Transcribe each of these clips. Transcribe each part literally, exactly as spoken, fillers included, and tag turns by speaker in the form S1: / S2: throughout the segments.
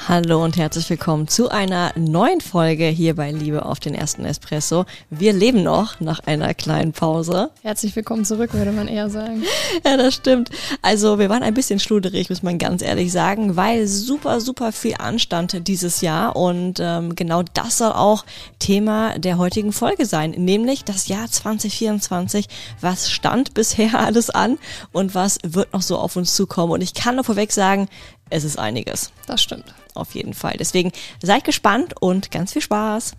S1: Hallo und herzlich willkommen zu einer neuen Folge hier bei Liebe auf den ersten Espresso. Wir leben noch nach einer kleinen Pause.
S2: Herzlich willkommen zurück, würde man eher sagen.
S1: Ja, das stimmt. Also wir waren ein bisschen schluderig, muss man ganz ehrlich sagen, weil super, super viel anstand dieses Jahr und ähm, genau das soll auch Thema der heutigen Folge sein, nämlich das Jahr zwanzig vierundzwanzig. Was stand bisher alles an und was wird noch so auf uns zukommen? Und ich kann nur vorweg sagen, es ist einiges.
S2: Das stimmt.
S1: Auf jeden Fall. Deswegen seid gespannt und ganz viel Spaß.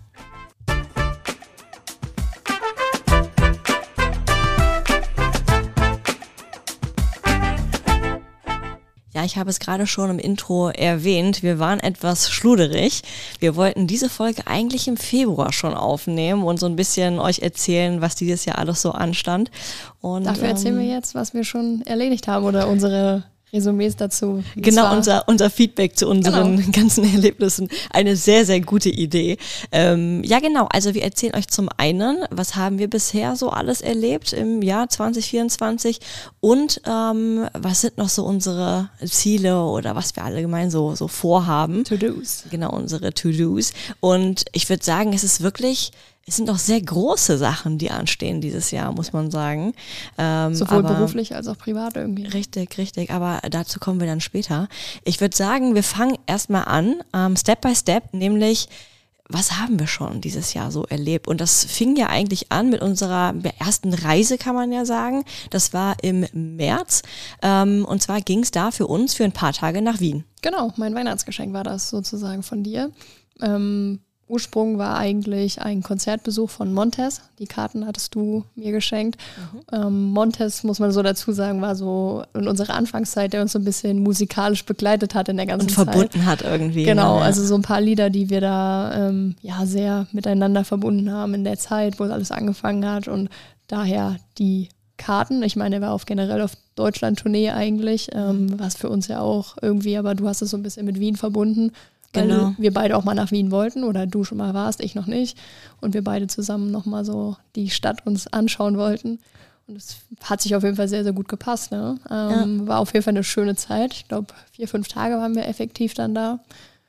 S1: Ja, ich habe es gerade schon im Intro erwähnt, wir waren etwas schluderig. Wir wollten diese Folge eigentlich im Februar schon aufnehmen und so ein bisschen euch erzählen, was dieses Jahr alles so anstand. Und,
S2: Dafür erzählen
S1: ähm,
S2: wir jetzt, was wir schon erledigt haben oder unsere Resümees dazu.
S1: Genau, unser, unser Feedback zu unseren genau. ganzen Erlebnissen. Eine sehr, sehr gute Idee. Ähm, ja, genau. Also wir erzählen euch zum einen, was haben wir bisher so alles erlebt im Jahr zwanzig vierundzwanzig und ähm, was sind noch so unsere Ziele oder was wir allgemein so, so vorhaben.
S2: To-Dos.
S1: Genau, unsere To-Dos. Und ich würde sagen, es ist wirklich... Es sind doch sehr große Sachen, die anstehen dieses Jahr, muss man sagen. Ähm,
S2: Sowohl
S1: aber,
S2: beruflich als auch privat irgendwie.
S1: Richtig, richtig. Aber dazu kommen wir dann später. Ich würde sagen, wir fangen erstmal an, ähm, Step by Step, nämlich, was haben wir schon dieses Jahr so erlebt? Und das fing ja eigentlich an mit unserer ersten Reise, kann man ja sagen. Das war im März. Ähm, und zwar ging es da für uns für ein paar Tage nach Wien.
S2: Genau, mein Weihnachtsgeschenk war das sozusagen von dir. Ähm, Ursprung war eigentlich ein Konzertbesuch von Montez. Die Karten hattest du mir geschenkt. Mhm. Ähm, Montez, muss man so dazu sagen, war so in unserer Anfangszeit, der uns so ein bisschen musikalisch begleitet hat in der ganzen Zeit.
S1: Und verbunden hat irgendwie.
S2: Genau,
S1: ja.
S2: also so ein paar Lieder, die wir da ähm, ja sehr miteinander verbunden haben in der Zeit, wo alles angefangen hat. Und daher die Karten. Ich meine, er war auf generell auf Deutschland-Tournee eigentlich, ähm, was für uns ja auch irgendwie, aber du hast es so ein bisschen mit Wien verbunden. Weil
S1: genau.
S2: wir beide auch mal nach Wien wollten oder du schon mal warst, ich noch nicht. Und wir beide zusammen nochmal so die Stadt uns anschauen wollten. Und es hat sich auf jeden Fall sehr, sehr gut gepasst. Ne? Ähm, ja. War auf jeden Fall eine schöne Zeit. Ich glaube, vier, fünf Tage waren wir effektiv dann da.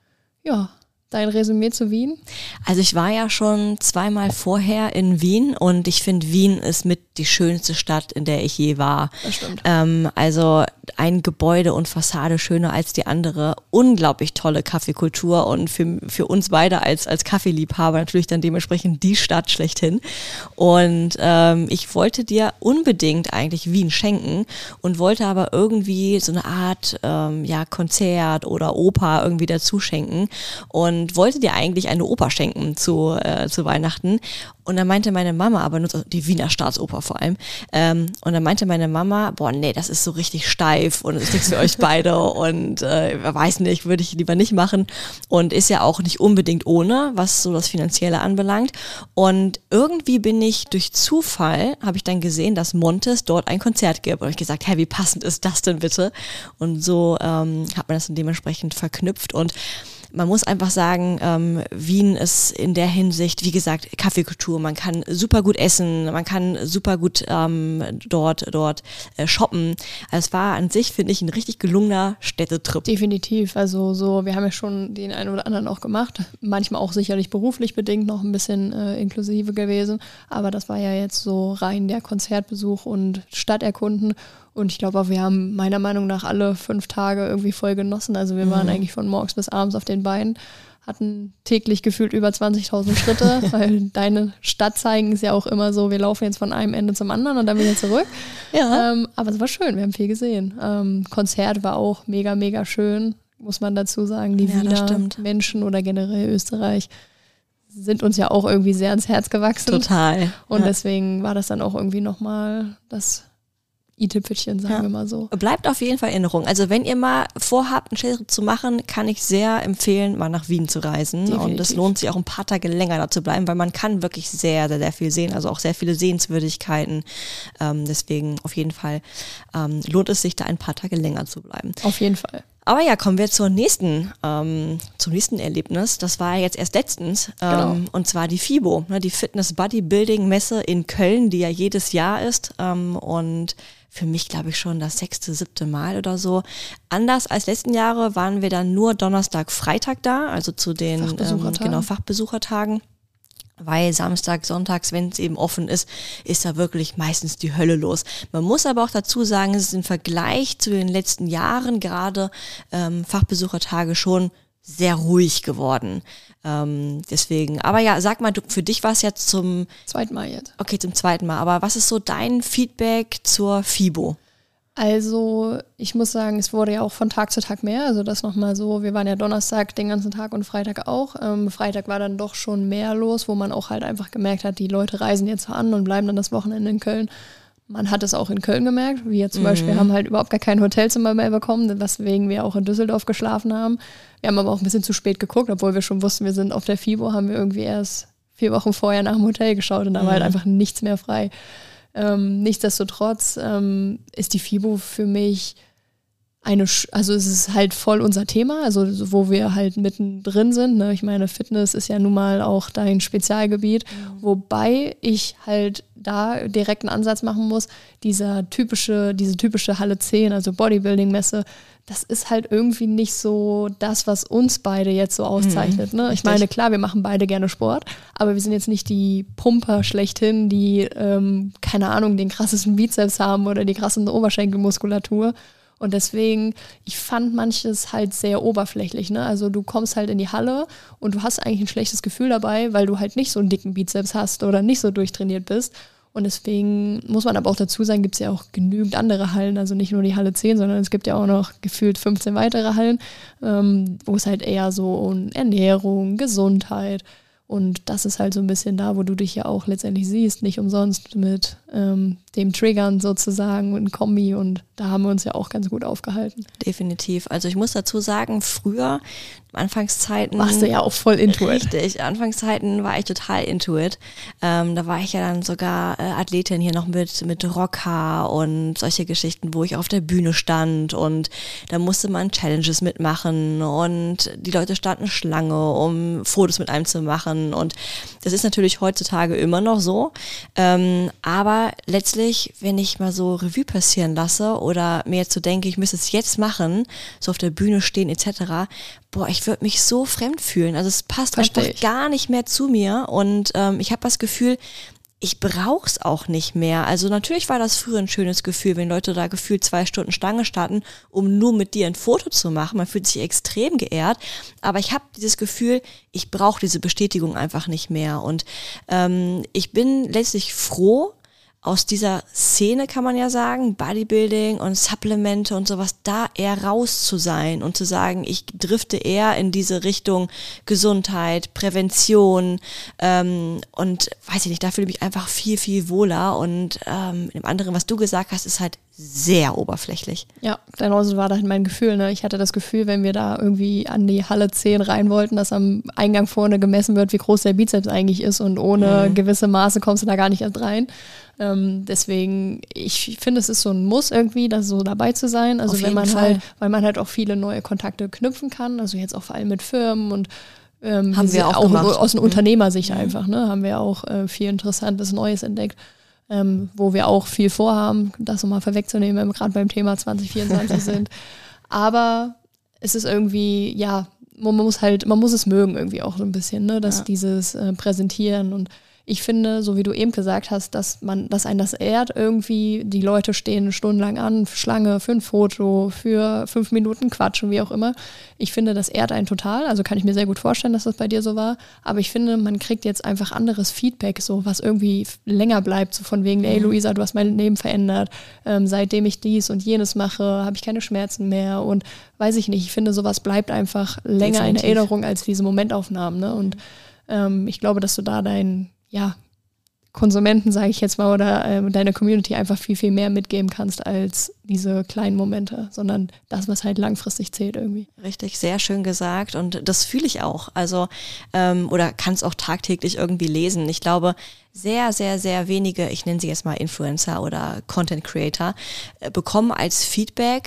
S2: Ja, dein Resümee zu Wien?
S1: Also ich war ja schon zweimal vorher in Wien und ich finde, Wien ist mit die schönste Stadt, in der ich je war.
S2: Das stimmt.
S1: Ähm, also ein Gebäude und Fassade schöner als die andere. Unglaublich tolle Kaffeekultur und für, für uns beide als, als Kaffeeliebhaber natürlich dann dementsprechend die Stadt schlechthin. Und ähm, ich wollte dir unbedingt eigentlich Wien schenken und wollte aber irgendwie so eine Art ähm, ja, Konzert oder Oper irgendwie dazu schenken und wollte dir eigentlich eine Oper schenken zu, äh, zu Weihnachten. Und dann meinte meine Mama, aber nur die Wiener Staatsoper vor allem, ähm, und dann meinte meine Mama, boah, nee, das ist so richtig steif und das ist nichts für euch beide und äh, weiß nicht, würde ich lieber nicht machen und ist ja auch nicht unbedingt ohne, was so das Finanzielle anbelangt. Und irgendwie bin ich durch Zufall, habe ich dann gesehen, dass Montez dort ein Konzert gibt und ich gesagt, hey, wie passend ist das denn bitte? Und so ähm, hat man das dann dementsprechend verknüpft und man muss einfach sagen, ähm, Wien ist in der Hinsicht, wie gesagt, Kaffeekultur. Man kann super gut essen, man kann super gut ähm, dort dort äh, shoppen. Also es war an sich, finde ich, ein richtig gelungener Städtetrip.
S2: Definitiv. Also so, wir haben ja schon den einen oder anderen auch gemacht. Manchmal auch sicherlich beruflich bedingt noch ein bisschen äh, inklusive gewesen. Aber das war ja jetzt so rein der Konzertbesuch und Stadterkunden. Und ich glaube auch, wir haben meiner Meinung nach alle fünf Tage irgendwie voll genossen. Also wir waren mhm. eigentlich von morgens bis abends auf den Beinen, hatten täglich gefühlt über zwanzigtausend Schritte, weil deine Stadt zeigen ist ja auch immer so, wir laufen jetzt von einem Ende zum anderen und dann wieder zurück.
S1: Ja.
S2: Ähm, aber es war schön, wir haben viel gesehen. Ähm, Konzert war auch mega, mega schön, muss man dazu sagen. Die
S1: ja,
S2: Wiener Menschen oder generell Österreich sind uns ja auch irgendwie sehr ans Herz gewachsen.
S1: Total.
S2: Und
S1: ja.
S2: deswegen war das dann auch irgendwie nochmal das i-Tüpfelchen, sagen
S1: ja.
S2: wir mal so.
S1: Bleibt auf jeden Fall in Erinnerung. Also wenn ihr mal vorhabt, einen Städtetrip zu machen, kann ich sehr empfehlen, mal nach Wien zu reisen.
S2: Definitiv.
S1: Und es lohnt sich auch ein paar Tage länger da zu bleiben, weil man kann wirklich sehr, sehr, sehr viel sehen. Also auch sehr viele Sehenswürdigkeiten. Ähm, deswegen auf jeden Fall ähm, lohnt es sich, da ein paar Tage länger zu bleiben.
S2: Auf jeden Fall.
S1: Aber ja, kommen wir zur nächsten, ähm, zum nächsten Erlebnis. Das war jetzt erst letztens, ähm,
S2: Genau.
S1: und zwar die FIBO, ne, die Fitness Bodybuilding Messe in Köln, die ja jedes Jahr ist, ähm, und für mich, glaube ich, schon das sechste, siebte Mal oder so. Anders als letzten Jahre waren wir dann nur Donnerstag, Freitag da, also zu den
S2: Fachbesuchertagen.
S1: Ähm, genau, Fachbesuchertagen. Weil Samstag, Sonntags, wenn es eben offen ist, ist da wirklich meistens die Hölle los. Man muss aber auch dazu sagen, es ist im Vergleich zu den letzten Jahren gerade ähm, Fachbesuchertage schon sehr ruhig geworden. Ähm, deswegen, aber ja, sag mal, du, für dich war es jetzt zum
S2: Zweiten Mal jetzt.
S1: Okay, zum zweiten Mal. Aber was ist so dein Feedback zur FIBO?
S2: Also ich muss sagen, es wurde ja auch von Tag zu Tag mehr. Also das nochmal so, wir waren ja Donnerstag den ganzen Tag und Freitag auch. Ähm, Freitag war dann doch schon mehr los, wo man auch halt einfach gemerkt hat, die Leute reisen jetzt an und bleiben dann das Wochenende in Köln. Man hat es auch in Köln gemerkt. Wir zum mhm. Beispiel haben halt überhaupt gar kein Hotelzimmer mehr bekommen, weswegen wir auch in Düsseldorf geschlafen haben. Wir haben aber auch ein bisschen zu spät geguckt, obwohl wir schon wussten, wir sind auf der FIBO, haben wir irgendwie erst vier Wochen vorher nach dem Hotel geschaut und da mhm. war halt einfach nichts mehr frei. Ähm, nichtsdestotrotz ähm, ist die FIBO für mich eine, Sch- also es ist halt voll unser Thema, also so, wo wir halt mittendrin sind. Ne? Ich meine, Fitness ist ja nun mal auch dein Spezialgebiet, mhm. wobei ich halt da direkt einen Ansatz machen muss. Dieser typische, diese typische Halle zehn, also Bodybuilding-Messe, das ist halt irgendwie nicht so das, was uns beide jetzt so auszeichnet. Ne? Ich meine, klar, wir machen beide gerne Sport, aber wir sind jetzt nicht die Pumper schlechthin, die, ähm, keine Ahnung, den krassesten Bizeps haben oder die krasseste Oberschenkelmuskulatur. Und deswegen, ich fand manches halt sehr oberflächlich. Ne? Also du kommst halt in die Halle und du hast eigentlich ein schlechtes Gefühl dabei, weil du halt nicht so einen dicken Bizeps hast oder nicht so durchtrainiert bist. Und deswegen muss man aber auch dazu sagen, gibt es ja auch genügend andere Hallen, also nicht nur die Halle zehn, sondern es gibt ja auch noch gefühlt fünfzehn weitere Hallen, ähm, wo es halt eher so um Ernährung, Gesundheit und das ist halt so ein bisschen da, wo du dich ja auch letztendlich siehst, nicht umsonst mit ähm, dem Triggern sozusagen in Kombi und da haben wir uns ja auch ganz gut aufgehalten.
S1: Definitiv. Also ich muss dazu sagen, früher, Anfangszeiten...
S2: Warst du ja auch voll into it.
S1: Richtig, Anfangszeiten war ich total into it. Ähm, da war ich ja dann sogar äh, Athletin hier noch mit, mit Rockhaar und solche Geschichten, wo ich auf der Bühne stand und da musste man Challenges mitmachen und die Leute standen Schlange, um Fotos mit einem zu machen und das ist natürlich heutzutage immer noch so, ähm, aber letztlich, wenn ich mal so Revue passieren lasse oder mir jetzt so denke, ich müsste es jetzt machen, so auf der Bühne stehen et cetera, boah, ich würde mich so fremd fühlen. Also es passt
S2: Versteh
S1: einfach
S2: ich.
S1: gar nicht mehr zu mir und ähm, ich habe das Gefühl, ich brauch's auch nicht mehr. Also natürlich war das früher ein schönes Gefühl, wenn Leute da gefühlt zwei Stunden Stange starten, um nur mit dir ein Foto zu machen. Man fühlt sich extrem geehrt, aber ich habe dieses Gefühl, ich brauche diese Bestätigung einfach nicht mehr. Und ähm, ich bin letztlich froh, aus dieser Szene kann man ja sagen, Bodybuilding und Supplemente und sowas, da eher raus zu sein und zu sagen, ich drifte eher in diese Richtung Gesundheit, Prävention ähm, und weiß ich nicht, da fühle ich mich einfach viel, viel wohler und ähm, im anderen, was du gesagt hast, ist halt sehr oberflächlich.
S2: Ja, genauso war das mein Gefühl. Ne? Ich hatte das Gefühl, wenn wir da irgendwie an die Halle zehn rein wollten, dass am Eingang vorne gemessen wird, wie groß der Bizeps eigentlich ist und ohne mhm. gewisse Maße kommst du da gar nicht erst rein. Ähm, deswegen, ich finde, es ist so ein Muss irgendwie, da so dabei zu sein. Also
S1: Auf
S2: wenn man
S1: jeden Fall.
S2: halt, weil man halt auch viele neue Kontakte knüpfen kann, also jetzt auch vor allem mit Firmen und ähm,
S1: haben wir auch,
S2: auch
S1: gemacht.
S2: aus einer
S1: mhm.
S2: Unternehmersicht
S1: mhm.
S2: einfach, ne, haben wir auch äh, viel Interessantes Neues entdeckt. Ähm, wo wir auch viel vorhaben, das nochmal vorwegzunehmen, wenn wir gerade beim Thema zwanzig vierundzwanzig sind. Aber es ist irgendwie, ja, man muss halt, man muss es mögen irgendwie auch so ein bisschen, ne, dass
S1: ja.
S2: dieses äh, Präsentieren und ich finde, so wie du eben gesagt hast, dass man, dass einen das ehrt irgendwie, die Leute stehen stundenlang an, Schlange für ein Foto, für fünf Minuten quatschen, wie auch immer. Ich finde, das ehrt einen total, also kann ich mir sehr gut vorstellen, dass das bei dir so war, aber ich finde, man kriegt jetzt einfach anderes Feedback, so was irgendwie länger bleibt, so von wegen, ey Luisa, du hast mein Leben verändert, ähm, seitdem ich dies und jenes mache, habe ich keine Schmerzen mehr und weiß ich nicht, ich finde, sowas bleibt einfach länger
S1: Definitiv.
S2: in Erinnerung als diese Momentaufnahmen, ne? Und ähm, ich glaube, dass du da dein ja, Konsumenten, sage ich jetzt mal, oder ähm, deiner Community einfach viel, viel mehr mitgeben kannst als diese kleinen Momente, sondern das, was halt langfristig zählt irgendwie.
S1: Richtig, sehr schön gesagt und das fühle ich auch. Also ähm, oder kann es auch tagtäglich irgendwie lesen. Ich glaube, sehr, sehr, sehr wenige, ich nenne sie jetzt mal Influencer oder Content Creator, äh, bekommen als Feedback,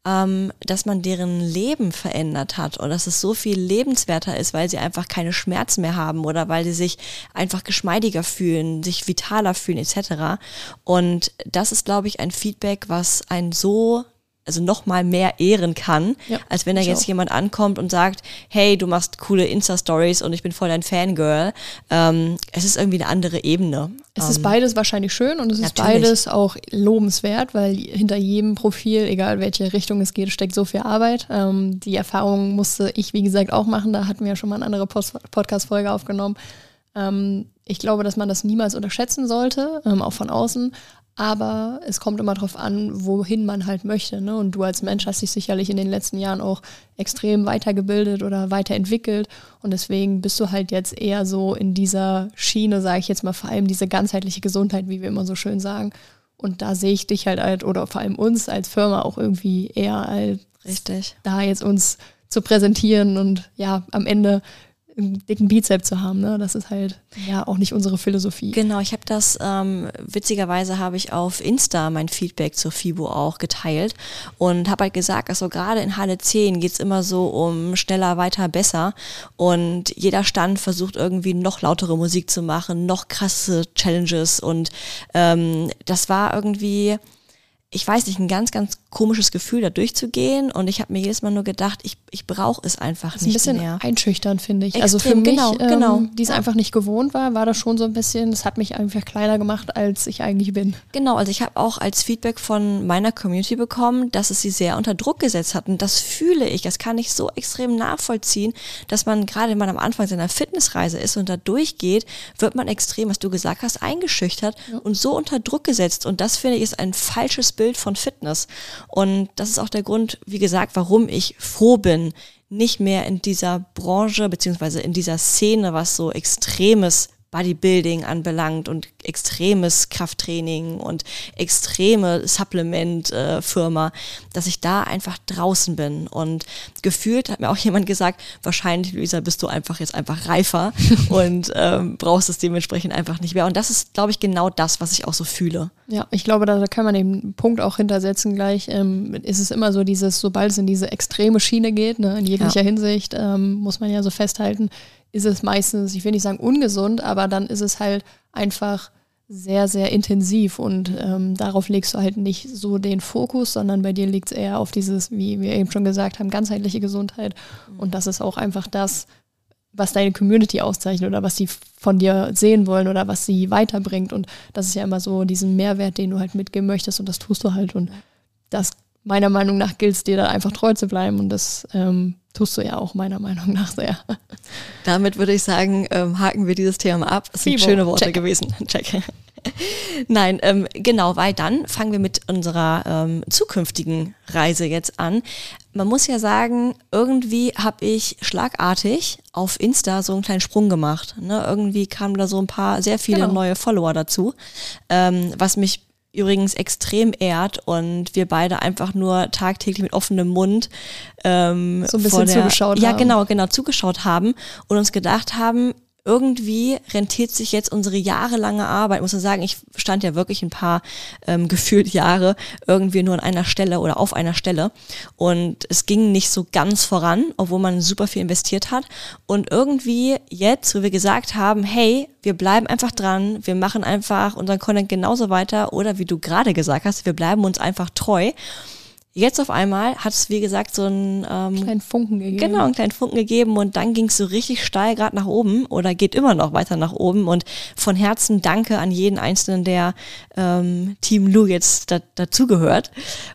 S1: ähm, dass man deren Leben verändert hat und dass es so viel lebenswerter ist, weil sie einfach keine Schmerzen mehr haben oder weil sie sich einfach geschmeidiger fühlen, sich vitaler fühlen et cetera. Und das ist, glaube ich, ein Feedback, was einen so also noch mal mehr ehren kann, ja, als wenn da jetzt auch jemand ankommt und sagt, hey, du machst coole Insta-Stories und ich bin voll dein Fangirl. Ähm, es ist irgendwie eine andere Ebene.
S2: Es
S1: ähm,
S2: ist beides wahrscheinlich schön und es ist
S1: natürlich.
S2: beides auch lobenswert, weil hinter jedem Profil, egal welche Richtung es geht, steckt so viel Arbeit. Ähm, die Erfahrung musste ich, wie gesagt, auch machen. Da hatten wir ja schon mal eine andere Post- Podcast-Folge aufgenommen. Ähm, ich glaube, dass man das niemals unterschätzen sollte, ähm, auch von außen. Aber es kommt immer darauf an, wohin man halt möchte, ne? Und du als Mensch hast dich sicherlich in den letzten Jahren auch extrem weitergebildet oder weiterentwickelt. Und deswegen bist du halt jetzt eher so in dieser Schiene, sage ich jetzt mal, vor allem diese ganzheitliche Gesundheit, wie wir immer so schön sagen. Und da sehe ich dich halt, halt oder vor allem uns als Firma auch irgendwie eher als
S1: richtig,
S2: da jetzt uns zu präsentieren und ja, am Ende einen dicken Bizeps zu haben, ne? Das ist halt ja auch nicht unsere Philosophie.
S1: Genau, ich habe das, ähm, witzigerweise habe ich auf Insta mein Feedback zur FIBO auch geteilt und habe halt gesagt, also gerade in Halle zehn geht's immer so um schneller, weiter, besser und jeder Stand versucht irgendwie noch lautere Musik zu machen, noch krasse Challenges und ähm, das war irgendwie, ich weiß nicht, ein ganz, ganz komisches Gefühl, da durchzugehen und ich habe mir jedes Mal nur gedacht, ich, ich brauche es einfach
S2: das ist
S1: nicht mehr.
S2: ein bisschen einschüchternd, finde ich.
S1: Extrem,
S2: also für mich,
S1: genau,
S2: ähm,
S1: genau.
S2: die es einfach nicht gewohnt war, war das schon so ein bisschen, das hat mich einfach kleiner gemacht, als ich eigentlich bin.
S1: Genau, also ich habe auch als Feedback von meiner Community bekommen, dass es sie sehr unter Druck gesetzt hat und das fühle ich, das kann ich so extrem nachvollziehen, dass man gerade, wenn man am Anfang seiner Fitnessreise ist und da durchgeht, wird man extrem, was du gesagt hast, eingeschüchtert ja. und so unter Druck gesetzt und das finde ich ist ein falsches Bild von Fitness und das ist auch der Grund, wie gesagt, warum ich froh bin, nicht mehr in dieser Branche beziehungsweise in dieser Szene, was so extremes Bodybuilding anbelangt und extremes Krafttraining und extreme Supplement-Firma, dass ich da einfach draußen bin. Und gefühlt hat mir auch jemand gesagt, wahrscheinlich, Luisa, bist du einfach jetzt einfach reifer und ähm, brauchst es dementsprechend einfach nicht mehr. Und das ist, glaube ich, genau das, was ich auch so fühle.
S2: Ja, ich glaube, da kann man den Punkt auch hintersetzen gleich. Ähm, ist es immer so dieses, sobald es in diese extreme Schiene geht, ne, in jeglicher ja. Hinsicht, ähm, muss man ja so festhalten, ist es meistens, ich will nicht sagen ungesund, aber dann ist es halt einfach sehr, sehr intensiv und ähm, darauf legst du halt nicht so den Fokus, sondern bei dir liegt es eher auf dieses, wie wir eben schon gesagt haben, ganzheitliche Gesundheit und das ist auch einfach das, was deine Community auszeichnet oder was die von dir sehen wollen oder was sie weiterbringt und das ist ja immer so diesen Mehrwert, den du halt mitgeben möchtest und das tust du halt und das meiner Meinung nach gilt es dir da einfach treu zu bleiben und das ähm, tust du ja auch meiner Meinung nach sehr.
S1: Damit würde ich sagen, ähm, haken wir dieses Thema ab. Das sind
S2: FIBO.
S1: schöne Worte
S2: Check.
S1: gewesen. Check. Nein, ähm, genau, weil dann fangen wir mit unserer ähm, zukünftigen Reise jetzt an. Man muss ja sagen, irgendwie habe ich schlagartig auf Insta so einen kleinen Sprung gemacht. Ne? Irgendwie kamen da so ein paar, sehr viele
S2: genau.
S1: neue Follower dazu, ähm, was mich übrigens extrem ehrt und wir beide einfach nur tagtäglich mit offenem Mund ähm,
S2: so ein bisschen
S1: vor der,
S2: zugeschaut
S1: ja,
S2: haben.
S1: Ja, genau, genau, zugeschaut haben und uns gedacht haben, irgendwie rentiert sich jetzt unsere jahrelange Arbeit. Ich muss sagen, ich stand ja wirklich ein paar ähm, gefühlt Jahre irgendwie nur an einer Stelle oder auf einer Stelle und es ging nicht so ganz voran, obwohl man super viel investiert hat und irgendwie jetzt, wo wir gesagt haben, hey, wir bleiben einfach dran, wir machen einfach unseren Content genauso weiter oder wie du gerade gesagt hast, wir bleiben uns einfach treu. Jetzt auf einmal hat es, wie gesagt, so einen ähm,
S2: kleinen Funken gegeben.
S1: Genau, einen kleinen Funken gegeben und dann ging es so richtig steil gerade nach oben oder geht immer noch weiter nach oben und von Herzen danke an jeden Einzelnen, der ähm, Team Lou jetzt da, dazugehört.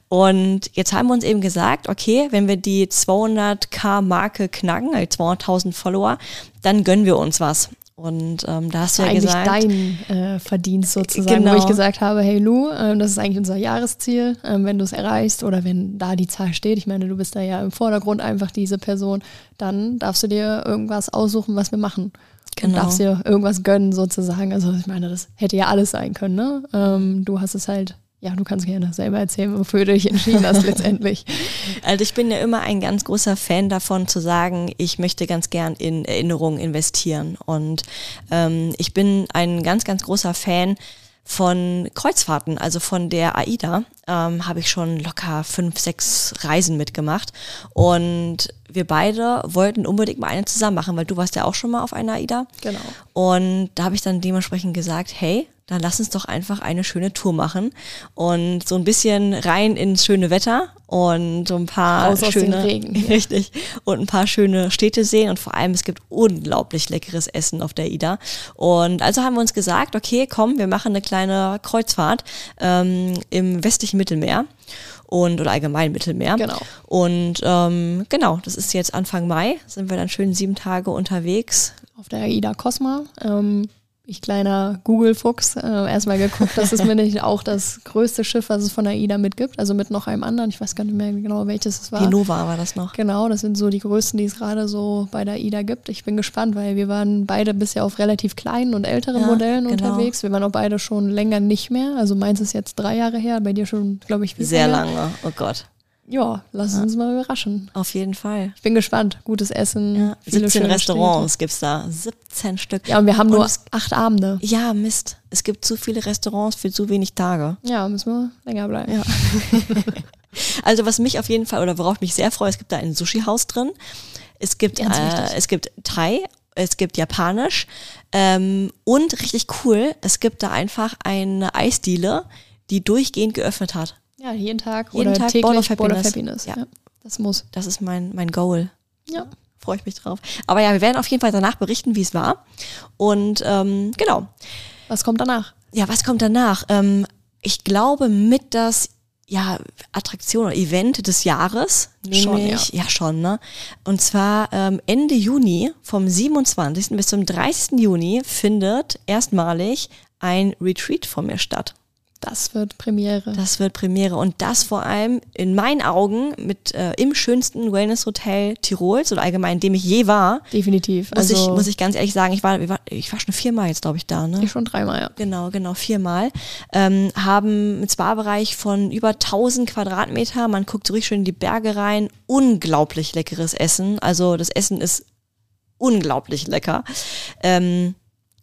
S1: Und jetzt haben wir uns eben gesagt, okay, wenn wir die zweihunderttausend Marke knacken, also zweihunderttausend Follower, dann gönnen wir uns was. Und ähm, da hast du ja
S2: eigentlich
S1: gesagt,
S2: dein äh, Verdienst sozusagen,
S1: genau.
S2: wo ich gesagt habe, hey Lou, äh, das ist eigentlich unser Jahresziel, äh, wenn du es erreichst oder wenn da die Zahl steht, ich meine, du bist da ja im Vordergrund einfach diese Person, dann darfst du dir irgendwas aussuchen, was wir machen. Genau. Und darfst dir irgendwas gönnen sozusagen. Also ich meine, das hätte ja alles sein können, ne? Ähm, du hast es halt, ja, du kannst gerne selber erzählen, wofür du dich entschieden hast letztendlich.
S1: Also ich bin ja immer ein ganz großer Fan davon zu sagen, ich möchte ganz gern in Erinnerungen investieren und ähm, ich bin ein ganz, ganz großer Fan von Kreuzfahrten, also von der AIDA, ähm, habe ich schon locker fünf, sechs Reisen mitgemacht. Und wir beide wollten unbedingt mal eine zusammen machen, weil du warst ja auch schon mal auf einer AIDA.
S2: Genau.
S1: Und da habe ich dann dementsprechend gesagt, hey, dann lass uns doch einfach eine schöne Tour machen und so ein bisschen rein ins schöne Wetter und so ein paar
S2: Raus aus
S1: schöne,
S2: dem Regen, ja.
S1: richtig, und ein paar schöne Städte sehen und vor allem es gibt unglaublich leckeres Essen auf der AIDA. Und also haben wir uns gesagt, okay, komm, wir machen eine kleine Kreuzfahrt ähm, im westlichen Mittelmeer. Und, oder allgemein Mittelmeer.
S2: Genau.
S1: Und ähm, genau, das ist jetzt Anfang Mai, sind wir dann schön sieben Tage unterwegs.
S2: Auf der AIDA Cosma. Ähm, ich kleiner Google-Fuchs, äh, erstmal geguckt, das ist mir nicht auch das größte Schiff, was es von der AIDA mitgibt, also mit noch einem anderen, ich weiß gar nicht mehr genau, welches es war.
S1: Die Nova war das noch.
S2: Genau, das sind so die größten, die es gerade so bei der AIDA gibt. Ich bin gespannt, weil wir waren beide bisher auf relativ kleinen und älteren
S1: Ja,
S2: Modellen
S1: genau.
S2: unterwegs. Wir waren auch beide schon länger nicht mehr, also meins ist jetzt drei Jahre her, bei dir schon, glaube ich, viel
S1: Sehr
S2: länger.
S1: lange, oh Gott.
S2: Ja, lass uns mal überraschen.
S1: Auf jeden Fall.
S2: Ich bin gespannt. Gutes Essen,
S1: Ja,
S2: viele
S1: siebzehn
S2: schöne
S1: Restaurants gibt's da. siebzehn Stück.
S2: Ja, und wir haben
S1: Und
S2: nur
S1: es-
S2: acht Abende.
S1: Ja, Mist. Es gibt zu viele Restaurants für zu wenig Tage.
S2: Ja, müssen wir länger bleiben.
S1: Ja. Also was mich auf jeden Fall, oder worauf ich mich sehr freue, es gibt da ein Sushi-Haus drin. Es gibt,
S2: Ganz
S1: äh,
S2: wichtig.
S1: es gibt Thai, es gibt Japanisch ähm, und richtig cool, es gibt da einfach eine Eisdiele, die durchgehend geöffnet hat.
S2: Ja, jeden Tag
S1: Jeden
S2: oder
S1: Tag
S2: täglich
S1: Bowl of
S2: Bowl of
S1: Happiness.
S2: Happiness.
S1: Ja.
S2: Ja. Das muss.
S1: Das ist mein, mein Goal.
S2: Ja.
S1: Freue ich mich drauf. Aber ja, wir werden auf jeden Fall danach berichten, wie es war. Und ähm, genau.
S2: Was kommt danach?
S1: Ja, was kommt danach? Ähm, ich glaube, mit das ja, Attraktion oder Event des Jahres.
S2: Schon,
S1: Nämlich, ja. ja schon, ne? Und zwar ähm, Ende Juni, vom siebenundzwanzigsten bis zum dreißigsten Juni, findet erstmalig ein Retreat von mir statt.
S2: Das wird Premiere.
S1: Das wird Premiere und das vor allem in meinen Augen mit äh, im schönsten Wellness-Hotel Tirols oder allgemein, in dem ich je war.
S2: Definitiv.
S1: Muss,
S2: Also
S1: ich, muss ich ganz ehrlich sagen, ich war, ich war, ich war schon viermal jetzt, glaube ich, da. Ne?
S2: ich schon dreimal, ja.
S1: Genau, genau, viermal. Ähm, haben einen Spa-Bereich von über tausend Quadratmeter. Man guckt so richtig schön in die Berge rein. Unglaublich leckeres Essen. Also das Essen ist unglaublich lecker. Ähm,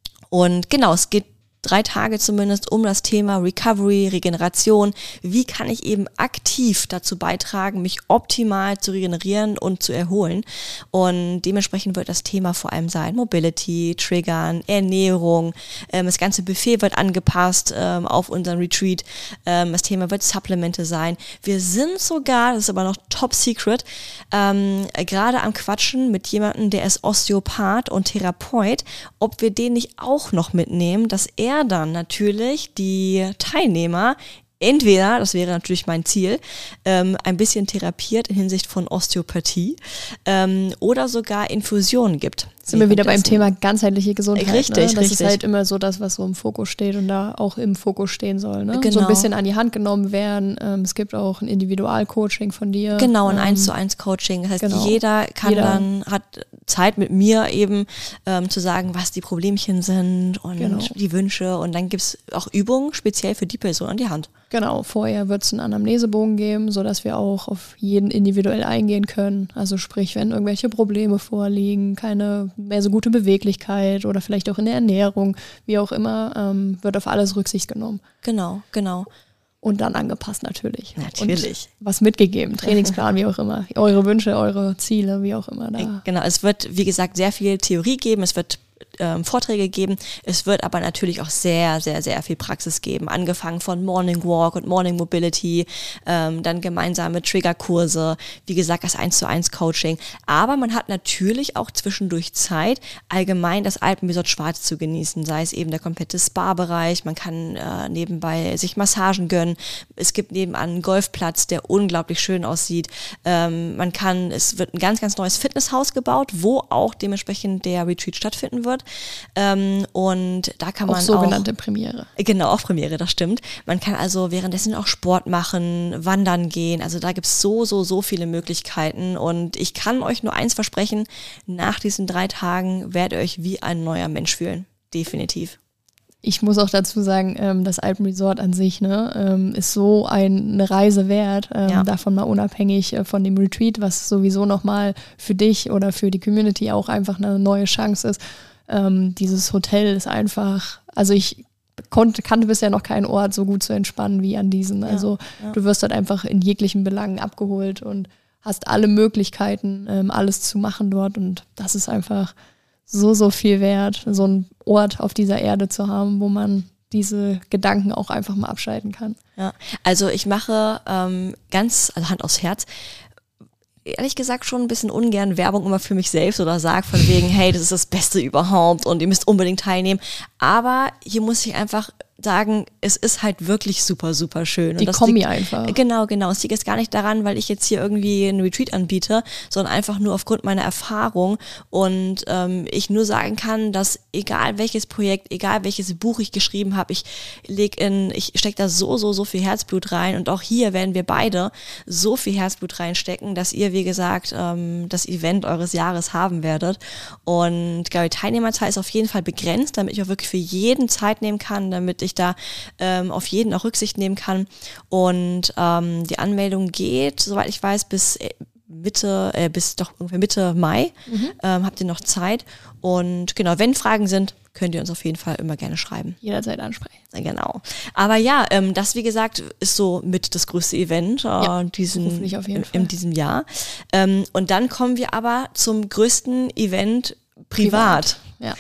S1: und genau, es geht drei Tage zumindest um das Thema Recovery, Regeneration. Wie kann ich eben aktiv dazu beitragen, mich optimal zu regenerieren und zu erholen? Und dementsprechend wird das Thema vor allem sein Mobility, Triggern, Ernährung. Ähm, das ganze Buffet wird angepasst ähm, auf unseren Retreat. Ähm, das Thema wird Supplemente sein. Wir sind sogar, das ist aber noch top secret, ähm, gerade am Quatschen mit jemandem, der ist Osteopath und Therapeut, ob wir den nicht auch noch mitnehmen, dass er dann natürlich die Teilnehmer entweder, das wäre natürlich mein Ziel, ähm, ein bisschen therapiert in Hinsicht von Osteopathie ähm, oder sogar Infusionen gibt.
S2: Sind wir wieder beim
S1: Währenddessen.
S2: Thema ganzheitliche Gesundheit.
S1: Richtig,
S2: ne? Das
S1: richtig.
S2: ist halt immer so das, was so im Fokus steht und da auch im Fokus stehen soll. Ne?
S1: Genau.
S2: So ein bisschen an die Hand genommen werden. Ähm, es gibt auch ein Individualcoaching von dir.
S1: Genau, ein
S2: ähm,
S1: eins zu eins Coaching. Das heißt,
S2: genau.
S1: jeder kann
S2: Jeder.
S1: dann, hat Zeit mit mir eben ähm, zu sagen, was die Problemchen sind und
S2: Genau.
S1: die Wünsche. Und dann gibt's auch Übungen speziell für die Person an die Hand.
S2: Genau, vorher wird es einen Anamnesebogen geben, sodass wir auch auf jeden individuell eingehen können. Also sprich, wenn irgendwelche Probleme vorliegen, keine mehr so gute Beweglichkeit oder vielleicht auch in der Ernährung, wie auch immer, ähm, wird auf alles Rücksicht genommen.
S1: Genau, genau.
S2: Und dann angepasst natürlich.
S1: Natürlich.
S2: Und was mitgegeben, Trainingsplan, wie auch immer. Eure Wünsche, eure Ziele, wie auch immer. Da.
S1: Genau, es wird, wie gesagt, sehr viel Theorie geben, es wird ähm, Vorträge geben, es wird aber natürlich auch sehr, sehr, sehr viel Praxis geben, angefangen von Morning Walk und Morning Mobility, ähm, dann gemeinsame Triggerkurse, wie gesagt, das eins zu eins Coaching, aber man hat natürlich auch zwischendurch Zeit, allgemein das Alpenresort Schwarz zu genießen, sei es eben der komplette Spa-Bereich, man kann äh, nebenbei sich Massagen gönnen, es gibt nebenan einen Golfplatz, der unglaublich schön aussieht, ähm, man kann, es wird ein ganz, ganz neues Fitnesshaus gebaut, wo auch dementsprechend der Retreat stattfinden wird. Ähm, und da kann man
S2: auch
S1: auch
S2: sogenannte Premiere.
S1: Genau, auch Premiere, das stimmt. Man kann also währenddessen auch Sport machen, wandern gehen. Also da gibt's so, so, so viele Möglichkeiten. Und ich kann euch nur eins versprechen, nach diesen drei Tagen werdet ihr euch wie ein neuer Mensch fühlen. Definitiv.
S2: Ich muss auch dazu sagen, ähm, das Alpenresort an sich ne, ähm, ist so ein, eine Reise wert, ähm,
S1: Ja.
S2: davon mal unabhängig äh, von dem Retreat, was sowieso nochmal für dich oder für die Community auch einfach eine neue Chance ist. Ähm, dieses Hotel ist einfach, also ich konnte, kannte bisher noch keinen Ort so gut zu entspannen wie an diesen. Also ja, ja. du wirst dort einfach in jeglichen Belangen abgeholt und hast alle Möglichkeiten, ähm, alles zu machen dort. Und das ist einfach so, so viel wert, so einen Ort auf dieser Erde zu haben, wo man diese Gedanken auch einfach mal abschalten kann.
S1: Ja, also ich mache ähm, ganz, also Hand aufs Herz, ehrlich gesagt schon ein bisschen ungern Werbung immer für mich selbst oder sag von wegen, hey, das ist das Beste überhaupt und ihr müsst unbedingt teilnehmen. Aber hier muss ich einfach sagen, es ist halt wirklich super, super schön.
S2: Die
S1: und das
S2: Kombi
S1: liegt,
S2: einfach.
S1: Genau, genau. Es liegt jetzt gar nicht daran, weil ich jetzt hier irgendwie einen Retreat anbiete, sondern einfach nur aufgrund meiner Erfahrung und ähm, ich nur sagen kann, dass egal welches Projekt, egal welches Buch ich geschrieben habe, ich leg in, ich stecke da so, so, so viel Herzblut rein und auch hier werden wir beide so viel Herzblut reinstecken, dass ihr, wie gesagt, ähm, das Event eures Jahres haben werdet. Und ich glaube, die Teilnehmerzahl ist auf jeden Fall begrenzt, damit ich auch wirklich für jeden Zeit nehmen kann, damit ich da ähm, auf jeden auch Rücksicht nehmen kann. Und ähm, die Anmeldung geht, soweit ich weiß, bis Mitte, äh, bis doch ungefähr Mitte Mai. Mhm. Ähm, habt ihr noch Zeit. Und genau, wenn Fragen sind, könnt ihr uns auf jeden Fall immer gerne schreiben.
S2: Jederzeit ansprechen.
S1: Genau. Aber ja, ähm, das, wie gesagt, ist so mit das größte Event äh,
S2: ja,
S1: diesen,
S2: auf jeden
S1: in,
S2: Fall.
S1: in diesem Jahr. Ähm, und dann kommen wir aber zum größten Event privat.
S2: privat. Ja.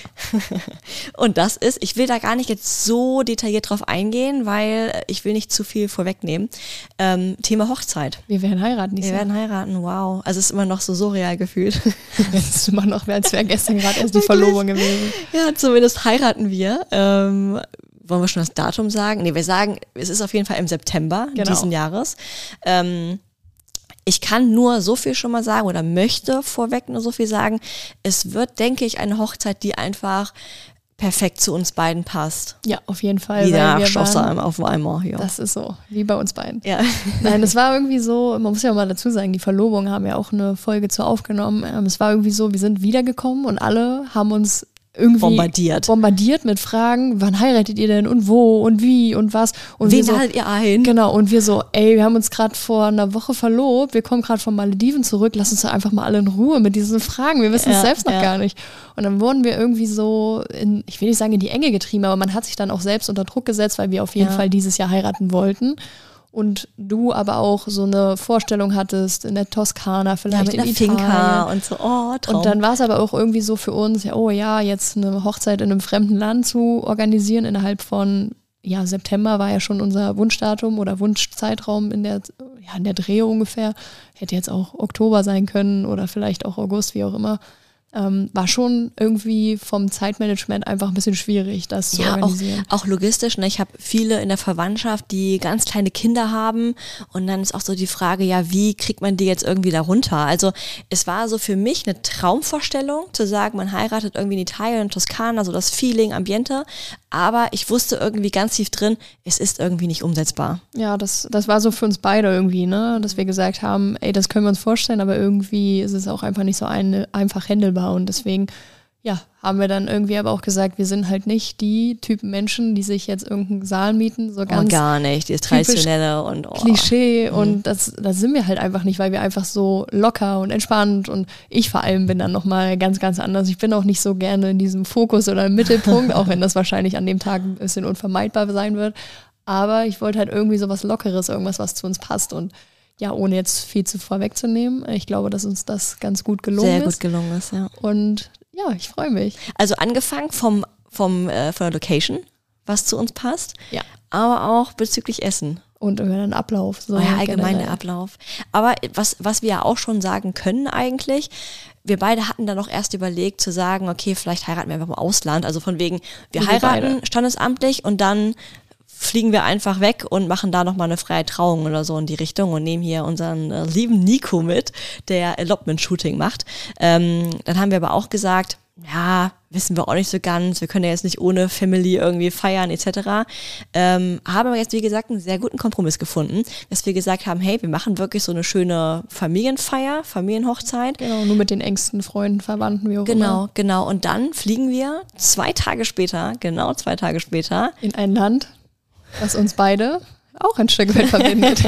S1: Und das ist, ich will da gar nicht jetzt so detailliert drauf eingehen, weil ich will nicht zu viel vorwegnehmen. Ähm, Thema Hochzeit.
S2: Wir werden heiraten.
S1: Wir werden heiraten, wow. Also es ist immer noch so surreal gefühlt.
S2: Es ist immer noch, als wäre gestern gerade erst die Verlobung gewesen.
S1: Ja, zumindest heiraten wir. Ähm, wollen wir schon das Datum sagen? Nee, wir sagen, es ist auf jeden Fall im September genau. diesen Jahres. Ähm, Ich kann nur so viel schon mal sagen oder möchte vorweg nur so viel sagen. Es wird, denke ich, eine Hochzeit, die einfach perfekt zu uns beiden passt.
S2: Ja, auf jeden Fall.
S1: Wie der Stoffsalm auf einmal hier.
S2: Das ist so, wie bei uns beiden.
S1: Ja.
S2: Nein, es war irgendwie so, man muss ja mal dazu sagen, die Verlobung haben ja auch eine Folge zu aufgenommen. Es war irgendwie so, wir sind wiedergekommen und alle haben uns irgendwie
S1: bombardiert.
S2: bombardiert mit Fragen, wann heiratet ihr denn und wo und wie und was. Und
S1: wen
S2: so,
S1: ladet ihr ein?
S2: Genau, und wir so, ey, wir haben uns gerade vor einer Woche verlobt, wir kommen gerade von Malediven zurück, lass uns doch einfach mal alle in Ruhe mit diesen Fragen, wir wissen es ja, selbst noch ja. gar nicht. Und dann wurden wir irgendwie so, in, ich will nicht sagen in die Enge getrieben, aber man hat sich dann auch selbst unter Druck gesetzt, weil wir auf jeden ja. Fall dieses Jahr heiraten wollten. Und du aber auch so eine Vorstellung hattest in der Toskana, vielleicht
S1: ja, mit
S2: in
S1: einer
S2: Italien.
S1: Finca und so, oh, Traum.
S2: Und dann war es aber auch irgendwie so für uns, ja, oh ja, jetzt eine Hochzeit in einem fremden Land zu organisieren innerhalb von, ja, September war ja schon unser Wunschdatum oder Wunschzeitraum in der, ja, in der Dreh ungefähr. Hätte jetzt auch Oktober sein können oder vielleicht auch August, wie auch immer. Ähm, war schon irgendwie vom Zeitmanagement einfach ein bisschen schwierig, das zu
S1: ja,
S2: organisieren.
S1: Auch, auch logistisch. Ne? Ich habe viele in der Verwandtschaft, die ganz kleine Kinder haben und dann ist auch so die Frage, ja, wie kriegt man die jetzt irgendwie da runter? Also es war so für mich eine Traumvorstellung, zu sagen, man heiratet irgendwie in Italien, in Toskana, so das Feeling, Ambiente, aber ich wusste irgendwie ganz tief drin, es ist irgendwie nicht umsetzbar.
S2: Ja, das, das war so für uns beide irgendwie, ne, dass wir gesagt haben, ey, das können wir uns vorstellen, aber irgendwie ist es auch einfach nicht so ein, einfach handelbar. Und deswegen, ja, haben wir dann irgendwie aber auch gesagt, wir sind halt nicht die Typen Menschen, die sich jetzt irgendeinen Saal mieten, so ganz
S1: oh, gar nicht, dieses Traditionelle und oh.
S2: Klischee. Mhm. Und das, das sind wir halt einfach nicht, weil wir einfach so locker und entspannt und ich vor allem bin dann nochmal ganz, ganz anders. Ich bin auch nicht so gerne in diesem Fokus oder im Mittelpunkt, auch wenn das wahrscheinlich an dem Tag ein bisschen unvermeidbar sein wird. Aber ich wollte halt irgendwie so was Lockeres, irgendwas, was zu uns passt und ja, ohne jetzt viel zu vorwegzunehmen. Ich glaube, dass uns das ganz gut gelungen ist.
S1: Sehr gut gelungen ist, ja.
S2: Und ja, ich freue mich.
S1: Also angefangen vom, vom, äh, von der Location, was zu uns passt,
S2: ja,
S1: aber auch bezüglich Essen.
S2: Und über den Ablauf. So
S1: oh ja, allgemein
S2: generell.
S1: der Ablauf. Aber was, was wir ja auch schon sagen können eigentlich, wir beide hatten dann auch erst überlegt zu sagen, okay, vielleicht heiraten wir einfach im Ausland. Also von wegen, wir, wir heiraten beide. standesamtlich und dann fliegen wir einfach weg und machen da nochmal eine freie Trauung oder so in die Richtung und nehmen hier unseren äh, lieben Nico mit, der Elopement-Shooting macht. Ähm, dann haben wir aber auch gesagt, ja, wissen wir auch nicht so ganz, wir können ja jetzt nicht ohne Family irgendwie feiern et cetera. Ähm, haben aber jetzt, wie gesagt, einen sehr guten Kompromiss gefunden, dass wir gesagt haben, hey, wir machen wirklich so eine schöne Familienfeier, Familienhochzeit.
S2: Genau, nur mit den engsten Freunden, Verwandten, wie auch
S1: genau,
S2: immer.
S1: Genau, genau. Und dann fliegen wir zwei Tage später, genau zwei Tage später.
S2: In ein Land, was uns beide auch ein Stück weit verbindet.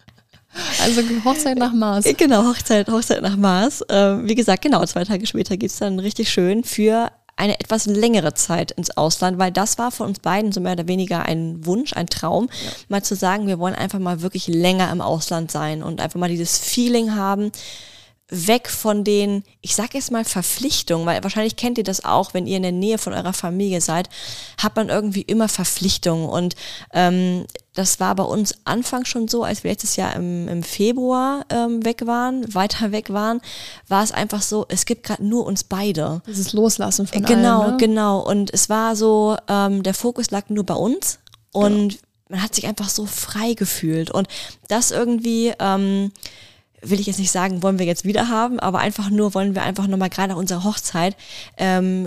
S2: Also Hochzeit nach Mars.
S1: Genau, Hochzeit, Hochzeit nach Mars. Ähm, wie gesagt, genau, zwei Tage später geht's dann richtig schön für eine etwas längere Zeit ins Ausland, weil das war von uns beiden so mehr oder weniger ein Wunsch, ein Traum, ja. mal zu sagen, wir wollen einfach mal wirklich länger im Ausland sein und einfach mal dieses Feeling haben, weg von den, ich sag jetzt mal Verpflichtungen, weil wahrscheinlich kennt ihr das auch, wenn ihr in der Nähe von eurer Familie seid, hat man irgendwie immer Verpflichtungen und ähm, das war bei uns Anfang schon so, als wir letztes Jahr im, im Februar ähm, weg waren, weiter weg waren, war es einfach so, es gibt gerade nur uns beide.
S2: Dieses Loslassen von
S1: Genau,
S2: allem, ne?
S1: genau und es war so, ähm, der Fokus lag nur bei uns und ja. man hat sich einfach so frei gefühlt und das irgendwie, ähm, will ich jetzt nicht sagen, wollen wir jetzt wieder haben, aber einfach nur wollen wir einfach nochmal gerade nach unserer Hochzeit ähm,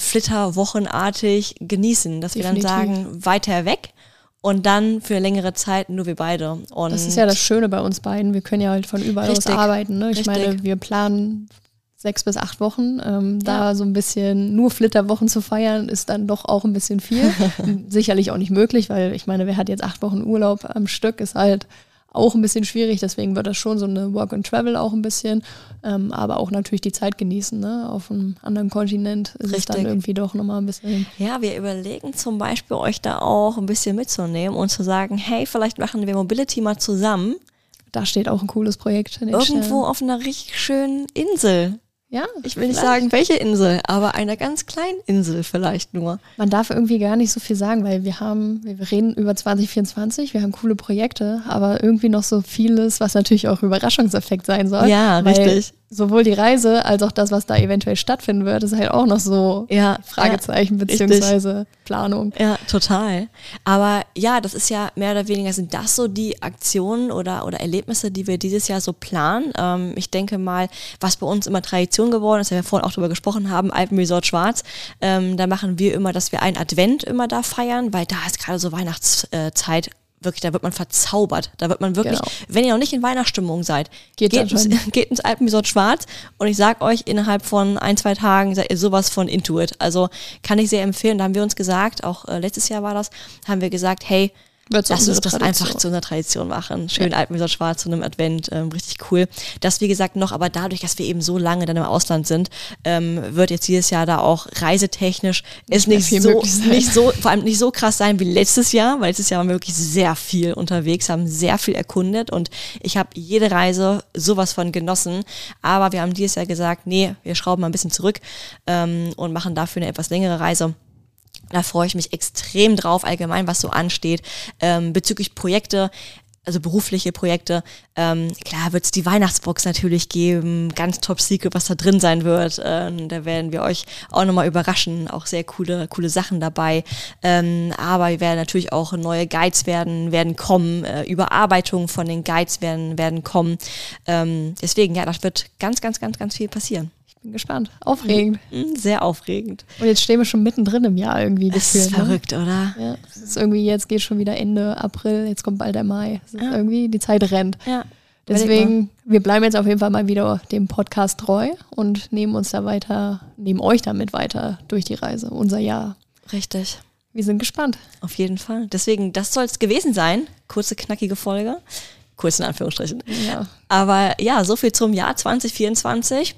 S1: flitterwochenartig genießen, dass Definitiv. wir dann sagen, weiter weg und dann für längere Zeit nur wir beide. Und
S2: das ist ja das Schöne bei uns beiden, wir können ja halt von überall Richtig. aus arbeiten. Ne? Ich Richtig. meine, wir planen sechs bis acht Wochen, ähm, da ja. so ein bisschen nur Flitterwochen zu feiern, ist dann doch auch ein bisschen viel. Sicherlich auch nicht möglich, weil ich meine, wer hat jetzt acht Wochen Urlaub am Stück, ist halt auch ein bisschen schwierig, deswegen wird das schon so eine Work and Travel auch ein bisschen, ähm, aber auch natürlich die Zeit genießen, ne? Auf einem anderen Kontinent ist Richtig. es dann irgendwie doch nochmal ein bisschen.
S1: Ja, wir überlegen zum Beispiel euch da auch ein bisschen mitzunehmen und zu sagen, hey, vielleicht machen wir Mobility mal zusammen.
S2: Da steht auch ein cooles Projekt.
S1: Irgendwo Stellen. auf einer richtig schönen Insel.
S2: Ja,
S1: ich will nicht sagen, welche Insel, aber einer ganz kleinen Insel vielleicht nur.
S2: Man darf irgendwie gar nicht so viel sagen, weil wir haben, wir reden über zwanzig vierundzwanzig, wir haben coole Projekte, aber irgendwie noch so vieles, was natürlich auch Überraschungseffekt sein soll.
S1: Ja, richtig.
S2: Sowohl die Reise als auch das, was da eventuell stattfinden wird, ist halt auch noch so
S1: ja,
S2: Fragezeichen
S1: ja,
S2: beziehungsweise
S1: richtig.
S2: Planung.
S1: Ja, total. Aber ja, das ist ja mehr oder weniger, sind das so die Aktionen oder, oder Erlebnisse, die wir dieses Jahr so planen. Ähm, ich denke mal, was bei uns immer Tradition geworden ist, wir vorhin auch drüber gesprochen haben, Alpenresort Schwarz, ähm, da machen wir immer, dass wir einen Advent immer da feiern, weil da ist gerade so Weihnachtszeit. Wirklich, da wird man verzaubert. Da wird man wirklich, genau. wenn ihr noch nicht in Weihnachtsstimmung seid, geht, geht, ins, geht ins Alpenresort Schwarz und ich sag euch, innerhalb von ein, zwei Tagen seid ihr sowas von Intuit. Also kann ich sehr empfehlen. Da haben wir uns gesagt, auch äh, letztes Jahr war das, haben wir gesagt, hey, lass uns das einfach zu unserer Tradition machen. Schön ja. Alpenresort Schwarz zu einem Advent, ähm, richtig cool. Das, wie gesagt, noch, aber dadurch, dass wir eben so lange dann im Ausland sind, ähm, wird jetzt dieses Jahr da auch reisetechnisch ist nicht, nicht so, nicht so, vor allem nicht so krass sein wie letztes Jahr, weil letztes Jahr waren wir wirklich sehr viel unterwegs, haben sehr viel erkundet und ich habe jede Reise sowas von genossen, aber wir haben dieses Jahr gesagt, nee, wir schrauben mal ein bisschen zurück ähm, und machen dafür eine etwas längere Reise. Da freue ich mich extrem drauf, allgemein, was so ansteht. Ähm, bezüglich Projekte, also berufliche Projekte, ähm, klar wird es die Weihnachtsbox natürlich geben, ganz top secret, was da drin sein wird. Ähm, da werden wir euch auch nochmal überraschen, auch sehr coole, coole Sachen dabei. Ähm, aber wir werden natürlich auch neue Guides werden, werden kommen, äh, Überarbeitungen von den Guides werden, werden kommen. Ähm, deswegen, ja, das wird ganz, ganz, ganz, ganz viel passieren.
S2: Bin gespannt. Aufregend.
S1: Sehr aufregend.
S2: Und jetzt stehen wir schon mittendrin im Jahr irgendwie.
S1: Das gefühlt, ist verrückt, ne? oder?
S2: Ja, es ist irgendwie, jetzt geht schon wieder Ende April, jetzt kommt bald der Mai. Es ist ja. irgendwie, die Zeit rennt.
S1: Ja.
S2: Deswegen, wir bleiben jetzt auf jeden Fall mal wieder dem Podcast treu und nehmen uns da weiter, nehmen euch damit weiter durch die Reise, unser Jahr.
S1: Richtig.
S2: Wir sind gespannt.
S1: Auf jeden Fall. Deswegen, das soll es gewesen sein. Kurze, knackige Folge. Kurz in Anführungsstrichen.
S2: Ja.
S1: Aber ja, so viel zum Jahr zwanzig vierundzwanzig.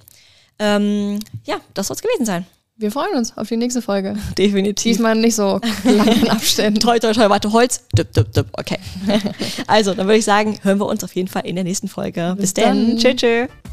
S1: Ähm, ja, das soll es gewesen sein.
S2: Wir freuen uns auf die nächste Folge.
S1: Definitiv.
S2: Diesmal nicht so langen Abständen.
S1: Toi, toi, toi, warte, Holz. Düpp, düpp, düpp. Okay. Also, dann würde ich sagen, hören wir uns auf jeden Fall in der nächsten Folge. Bis, Bis dann. Tschüss, tschüss.